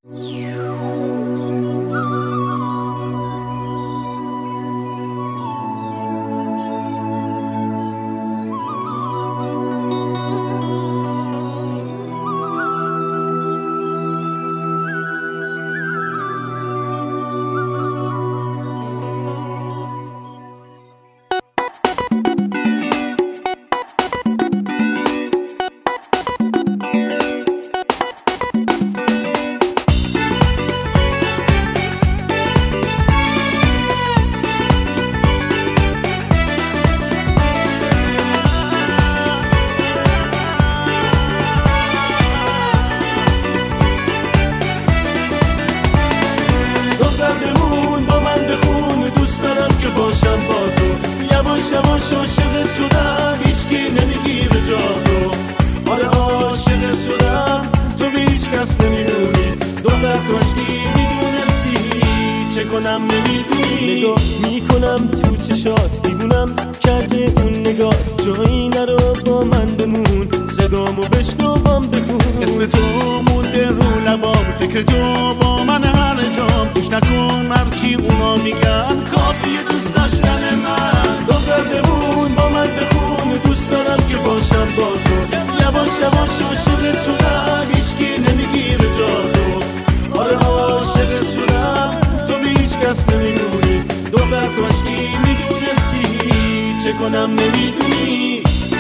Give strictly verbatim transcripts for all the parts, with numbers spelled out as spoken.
باشم با تو یواش یواش عاشقت شدم هیچکی نمیگیره جا تو آره عاشقت شدم تو به هیچ کس نمیمونی دختر کاشکی میدونستی چه کنم نمیدونی نگاه میکنم تو چشات دیوونم کرده اون نگات جایی نرو با من بمون صدامو بشنوام بخون اسم تو مونده رو لبام فکر تو با من هر جام گوش نکن هرچی اونا میگن کافیه دوست داشتن من دختر بمون با من بخون دوست دارم که باشم با تو یواش یواش عاشقت شدم هیچکی نمیگیره جا تو آره عاشقت شدم تو به هیچ کس نمیمونی دختر کاشکی میدونستی چه کنم نمیدونی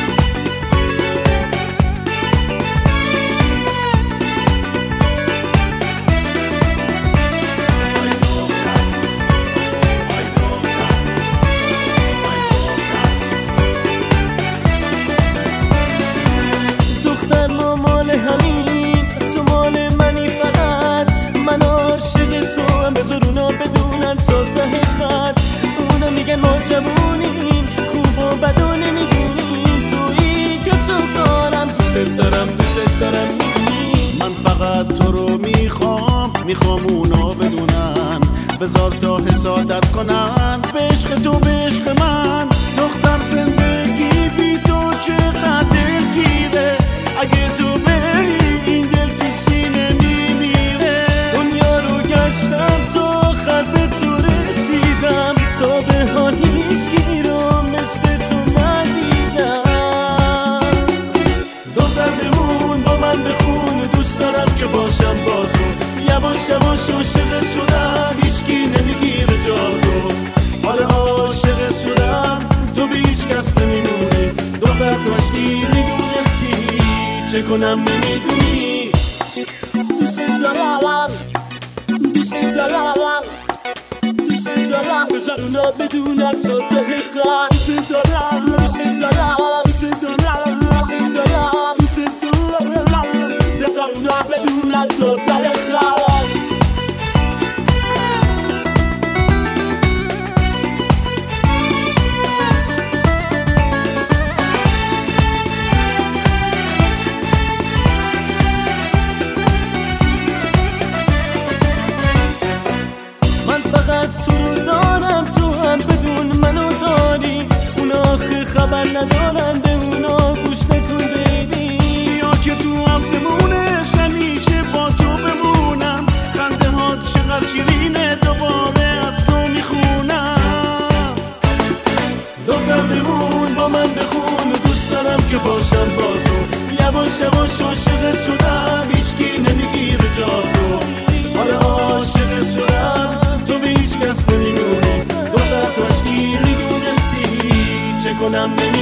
بدونن تا ته خط اونا میگن ما جوونیم خوب و بدو نمیدونیم تویی که سوکارم دوست دارم دوست دارم میدونی من فقط تو رو میخوام میخوام اونا بدونن بذار تا حسادت کنن به عشق تو به عشق من دختر زندگی بی تو چقدر گیره اگه تو بری این دل تو سینه میمیره دنیا رو گشتم تا آخر به تو رسیدم تا به حال هیچکی رو مثل تو ندیدم دختر بمون با من بخون دوست دارم که باشم با تو یواش یواش عاشقت شدم هیچکی نمیگیره جا تو آره عاشقت شدم تو به هیچ کس نمیمونی دختر کاشکی میدونستی چه کنم نمیدونی دوست دارم دوست دارم دوست دارم بذار اونا بدونن تا ته خط دوست دارم دوست دارم دوست دارم دوست دارم دوست دارم بذار اونا بدونن تا ته خط تو رو دارم تو هم بدون منو داری اونا آخه خبر ندارن به اونا گوش نکن بیبی یا که تو آسمونش همیشه با تو بمونم خنده هات چقدر شیرینه دوباره از تو میخونم دختر بمون با من بخون دوست دارم که باشم با تو یواش یواش عاشقت شدم هیچکی نمیگیره جا تو آره عاشقت شدم تو به هیچ کس نمیمونی دختر کاشکی میدونستی چه کنم نمیدونی